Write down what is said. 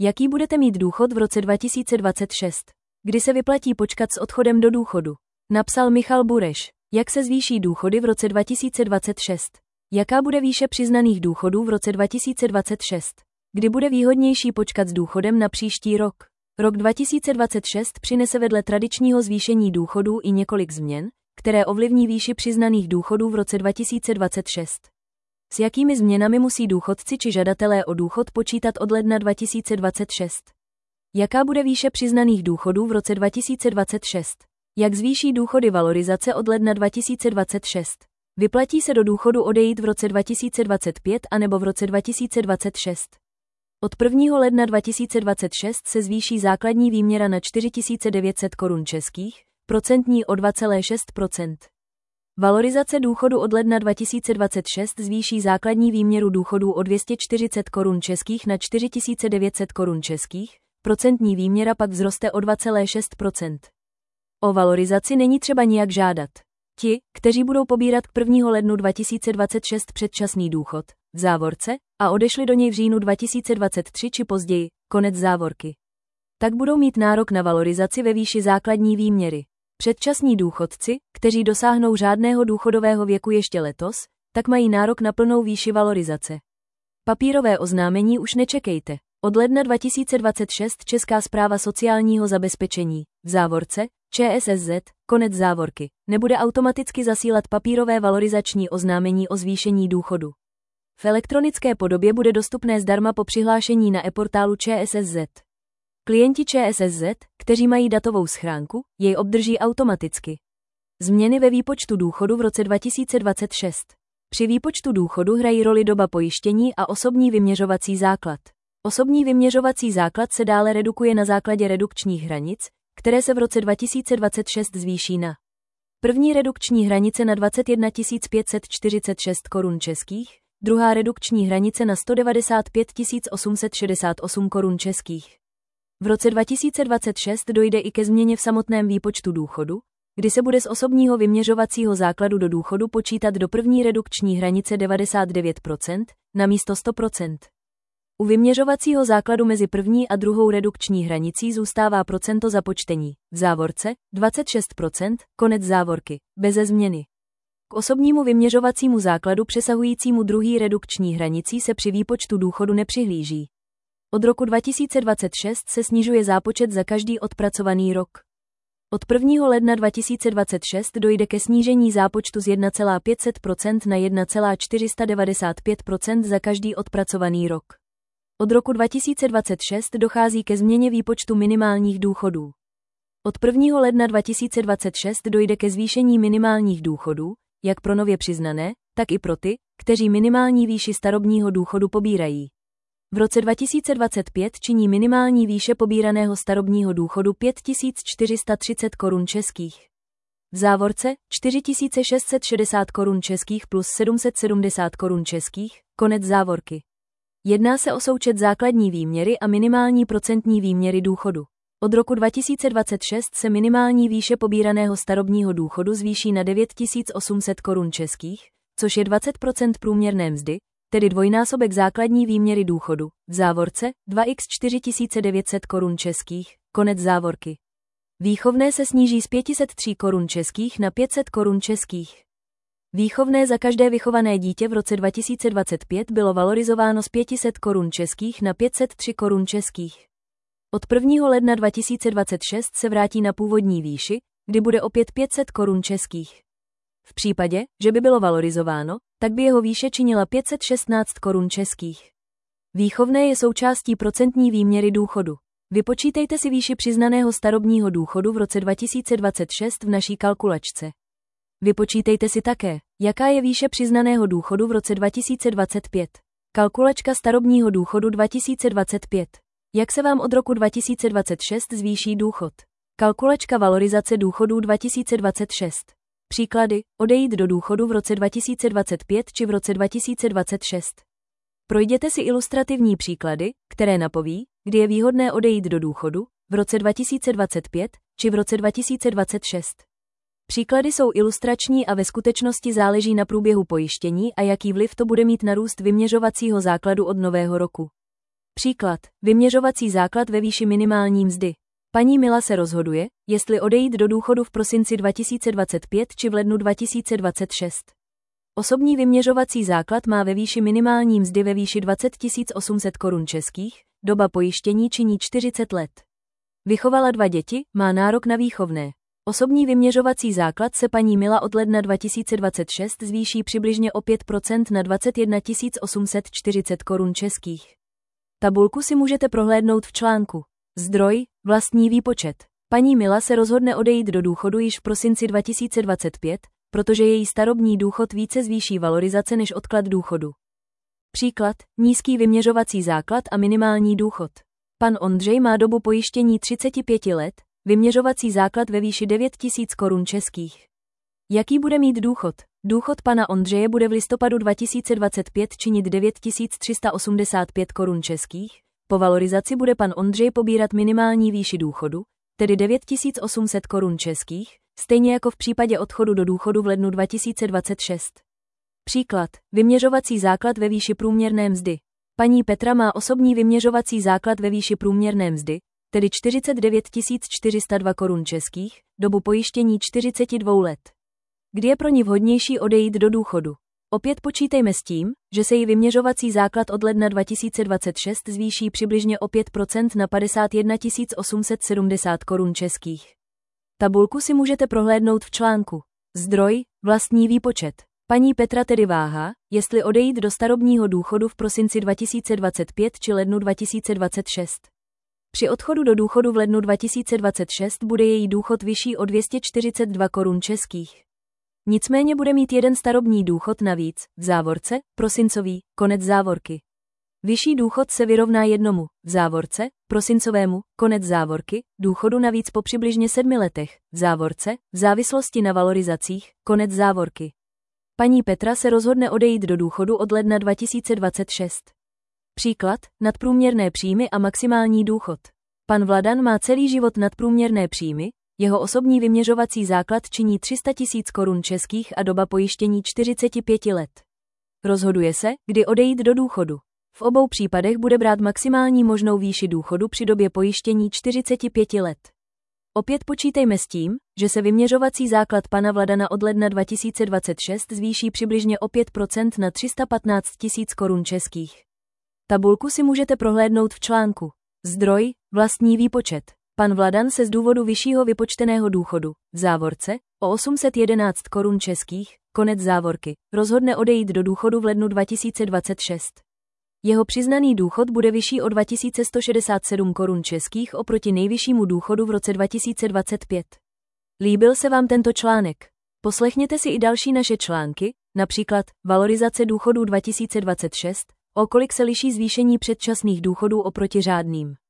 Jaký budete mít důchod v roce 2026? Kdy se vyplatí počkat s odchodem do důchodu? Napsal Michal Bureš. Jak se zvýší důchody v roce 2026? Jaká bude výše přiznaných důchodů v roce 2026? Kdy bude výhodnější počkat s důchodem na příští rok? Rok 2026 přinese vedle tradičního zvýšení důchodů i několik změn, které ovlivní výši přiznaných důchodů v roce 2026. S jakými změnami musí důchodci či žadatelé o důchod počítat od ledna 2026? Jaká bude výše přiznaných důchodů v roce 2026? Jak zvýší důchody valorizace od ledna 2026? Vyplatí se do důchodu odejít v roce 2025 anebo v roce 2026? Od 1. ledna 2026 se zvýší základní výměra na 4900 korun českých, procentní o 2,6%. Valorizace důchodu od ledna 2026 zvýší základní výměru důchodů o 240 korun českých na 4900 korun českých, procentní výměra pak vzroste o 2,6%. O valorizaci není třeba nijak žádat. Ti, kteří budou pobírat k 1. lednu 2026 předčasný důchod, v závorce, a odešli do něj v říjnu 2023 či později, konec závorky, tak budou mít nárok na valorizaci ve výši základní výměry. Předčasní důchodci, kteří dosáhnou řádného důchodového věku ještě letos, tak mají nárok na plnou výši valorizace. Papírové oznámení už nečekejte. Od ledna 2026 Česká správa sociálního zabezpečení, v závorce, ČSSZ, konec závorky, nebude automaticky zasílat papírové valorizační oznámení o zvýšení důchodu. V elektronické podobě bude dostupné zdarma po přihlášení na e-portálu ČSSZ. Klienti ČSSZ, kteří mají datovou schránku, jej obdrží automaticky. Změny ve výpočtu důchodu v roce 2026. Při výpočtu důchodu hrají roli doba pojištění a osobní vyměřovací základ. Osobní vyměřovací základ se dále redukuje na základě redukčních hranic, které se v roce 2026 zvýší na první redukční hranice na 21 546 korun českých, druhá redukční hranice na 195 868 korun českých. V roce 2026 dojde i ke změně v samotném výpočtu důchodu, kdy se bude z osobního vyměřovacího základu do důchodu počítat do první redukční hranice 99% na místo 100%. U vyměřovacího základu mezi první a druhou redukční hranicí zůstává procento započtení, v závorce, 26%, konec závorky, beze změny. K osobnímu vyměřovacímu základu přesahujícímu druhý redukční hranicí se při výpočtu důchodu nepřihlíží. Od roku 2026 se snižuje zápočet za každý odpracovaný rok. Od 1. ledna 2026 dojde ke snížení zápočtu z 1,5% na 1,495% za každý odpracovaný rok. Od roku 2026 dochází ke změně výpočtu minimálních důchodů. Od 1. ledna 2026 dojde ke zvýšení minimálních důchodů, jak pro nově přiznané, tak i pro ty, kteří minimální výši starobního důchodu pobírají. V roce 2025 činí minimální výše pobíraného starobního důchodu 5430 korun českých. V závorce 4660 korun českých plus 770 korun českých, konec závorky. Jedná se o součet základní výměry a minimální procentní výměry důchodu. Od roku 2026 se minimální výše pobíraného starobního důchodu zvýší na 9800 korun českých, což je 20% průměrné mzdy, tedy dvojnásobek základní výměry důchodu, v závorce 2x 4900 korun českých, konec závorky. Výchovné se sníží z 503 korun českých na 500 korun českých. Výchovné za každé vychované dítě v roce 2025 bylo valorizováno z 500 korun českých na 503 korun českých. Od 1. ledna 2026 se vrátí na původní výši, kdy bude opět 500 korun českých. V případě, že by bylo valorizováno, tak by jeho výše činila 516 korun českých. Výchovné je součástí procentní výměry důchodu. Vypočítejte si výši přiznaného starobního důchodu v roce 2026 v naší kalkulačce. Vypočítejte si také, jaká je výše přiznaného důchodu v roce 2025. Kalkulačka starobního důchodu 2025. Jak se vám od roku 2026 zvýší důchod? Kalkulačka valorizace důchodů 2026. Příklady: odejít do důchodu v roce 2025 či v roce 2026. Projděte si ilustrativní příklady, které napoví, kdy je výhodné odejít do důchodu, v roce 2025 či v roce 2026. Příklady jsou ilustrační a ve skutečnosti záleží na průběhu pojištění a jaký vliv to bude mít na růst vyměřovacího základu od nového roku. Příklad. Vyměřovací základ ve výši minimální mzdy. Paní Mila se rozhoduje, jestli odejít do důchodu v prosinci 2025 či v lednu 2026. Osobní vyměřovací základ má ve výši minimální mzdy ve výši 20 800 korun českých, doba pojištění činí 40 let. Vychovala 2 děti, má nárok na výchovné. Osobní vyměřovací základ se paní Mila od ledna 2026 zvýší přibližně o 5% na 21 840 korun českých. Tabulku si můžete prohlédnout v článku. Zdroj, vlastní výpočet. Paní Mila se rozhodne odejít do důchodu již v prosinci 2025, protože její starobní důchod více zvýší valorizace než odklad důchodu. Příklad, nízký vyměřovací základ a minimální důchod. Pan Ondřej má dobu pojištění 35 let, vyměřovací základ ve výši 9 000 korun českých. Jaký bude mít důchod? Důchod pana Ondřeje bude v listopadu 2025 činit 9 385 korun českých. Po valorizaci bude pan Ondřej pobírat minimální výši důchodu, tedy 9 800 korun českých, stejně jako v případě odchodu do důchodu v lednu 2026. Příklad, vyměřovací základ ve výši průměrné mzdy. Paní Petra má osobní vyměřovací základ ve výši průměrné mzdy, tedy 49 402 korun českých, dobu pojištění 42 let. Kdy je pro ní vhodnější odejít do důchodu? Opět počítejme s tím, že se jí vyměřovací základ od ledna 2026 zvýší přibližně o 5% na 51 870 korun českých. Tabulku si můžete prohlédnout v článku. Zdroj, vlastní výpočet. Paní Petra tedy váhá, jestli odejít do starobního důchodu v prosinci 2025 či lednu 2026. Při odchodu do důchodu v lednu 2026 bude její důchod vyšší o 242 korun českých. Nicméně bude mít jeden starobní důchod navíc, v závorce, prosincový, konec závorky. Vyšší důchod se vyrovná jednomu, v závorce, prosincovému, konec závorky, důchodu navíc po přibližně 7 letech, v závorce, v závislosti na valorizacích, konec závorky. Paní Petra se rozhodne odejít do důchodu od ledna 2026. Příklad, nadprůměrné příjmy a maximální důchod. Pan Vladan má celý život nadprůměrné příjmy, jeho osobní vyměřovací základ činí 300 000 korun českých a doba pojištění 45 let. Rozhoduje se, kdy odejít do důchodu. V obou případech bude brát maximální možnou výši důchodu při době pojištění 45 let. Opět počítejme s tím, že se vyměřovací základ pana Vladana od ledna 2026 zvýší přibližně o 5% na 315 000 korun českých. Tabulku si můžete prohlédnout v článku. Zdroj, vlastní výpočet. Pan Vladan se z důvodu vyššího vypočteného důchodu, v závorce, o 811 korun českých, konec závorky, rozhodne odejít do důchodu v lednu 2026. Jeho přiznaný důchod bude vyšší o 2167 korun českých oproti nejvyššímu důchodu v roce 2025. Líbil se vám tento článek? Poslechněte si i další naše články, například Valorizace důchodů 2026, o kolik se liší zvýšení předčasných důchodů oproti řádným.